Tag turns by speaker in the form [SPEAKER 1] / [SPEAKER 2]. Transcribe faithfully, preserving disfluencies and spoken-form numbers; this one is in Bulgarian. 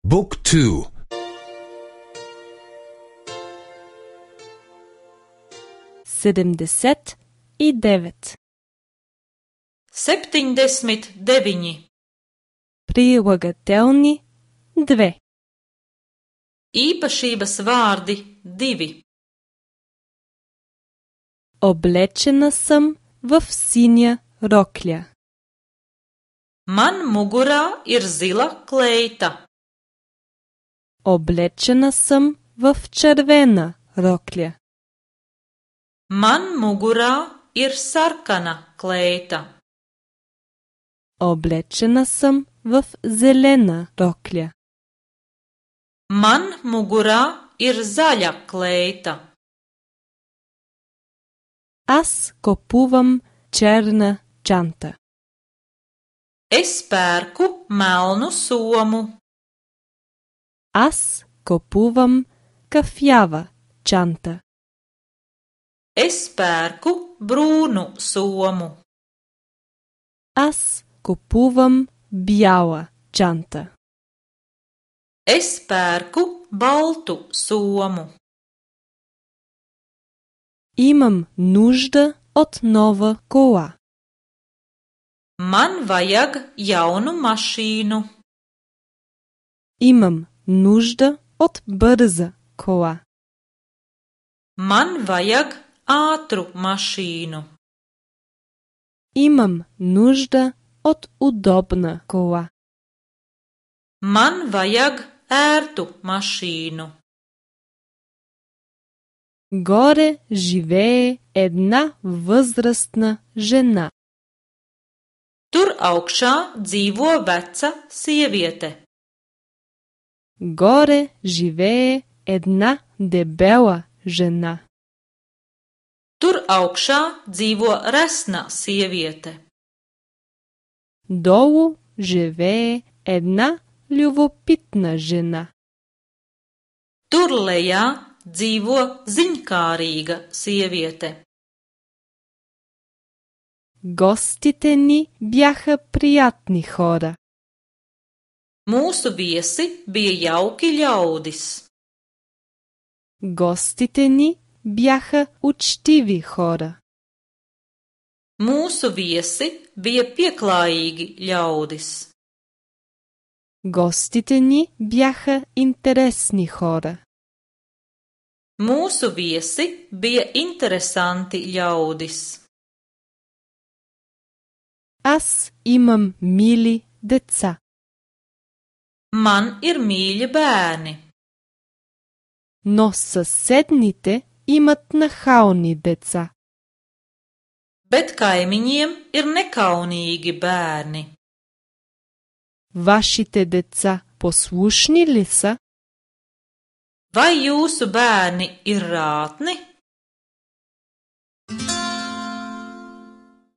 [SPEAKER 1] Book two.
[SPEAKER 2] Sedemdeset i devet.
[SPEAKER 3] Septiņdesmit deviņi.
[SPEAKER 2] Прилагателни две.
[SPEAKER 3] Īpašības vārdi divi.
[SPEAKER 2] Облечена съм в синя рокля.
[SPEAKER 3] Man mugurā ir zila kleita.
[SPEAKER 2] Облечена съм в червена рокля.
[SPEAKER 3] Man mugurā ir sarkana kleita.
[SPEAKER 2] Облечена съм в зелена рокля.
[SPEAKER 3] Man mugurā ir zaļa kleita.
[SPEAKER 2] Аз купувам черна чанта.
[SPEAKER 3] Es pērku melnu somu.
[SPEAKER 2] Аз купувам кафява чанта.
[SPEAKER 3] Es pērku brūnu somu.
[SPEAKER 2] Аз купувам бяла чанта.
[SPEAKER 3] Es pērku baltu somu.
[SPEAKER 2] Имам нужда от нова кола.
[SPEAKER 3] Man vajag jaunu mašīnu.
[SPEAKER 2] Имам нужда от бърза кола.
[SPEAKER 3] Man vajag ātru mašīnu.
[SPEAKER 2] Имам нужда от удобна кола.
[SPEAKER 3] Man vajag ērtu mašīnu.
[SPEAKER 2] Горе живее една възрастна жена.
[SPEAKER 3] Tur augšā dzīvo veca sieviete.
[SPEAKER 2] Горе живее една дебела жена.
[SPEAKER 3] Tur augšā dzīvo resna sieviete.
[SPEAKER 2] Долу живее една любопитна жена.
[SPEAKER 3] Tur lejā dzīvo ziņkārīga sieviete.
[SPEAKER 2] Гостите ни бяха приятни хора.
[SPEAKER 3] Mūsu viesi bija jauki ļaudis.
[SPEAKER 2] Гостите ни бяха учтиви хора.
[SPEAKER 3] Mūsu viesi bija pieklājīgi ļaudis.
[SPEAKER 2] Гостите ни бяха интересни хора.
[SPEAKER 3] Mūsu viesi bija interesanti ļaudis.
[SPEAKER 2] Аз имам мили деца.
[SPEAKER 3] Man ir mīļi bērni.
[SPEAKER 2] Но съседните имат нахални деца.
[SPEAKER 3] Bet kaimiņiem ir nekaunīgi bērni.
[SPEAKER 2] Вашите деца послушни ли са?
[SPEAKER 3] Vai jūsu bērni ir rātni?